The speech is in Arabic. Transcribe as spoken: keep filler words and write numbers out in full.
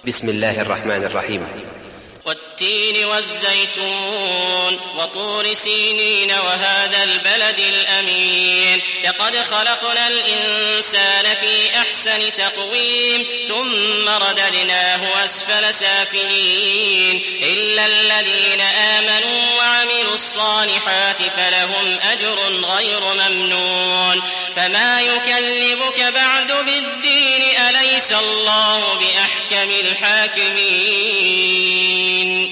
بسم الله الرحمن الرحيم. والتين والزيتون وطور سينين وهذا البلد الأمين لقد خلقنا الإنسان في أحسن تقويم ثم رددناه أسفل سافلين إلا الذين آمنوا وعملوا الصالحات فلهم أجر غير ممنون. فما يكذبك بعد بالدين أليس الله بأحكم الحاكمين.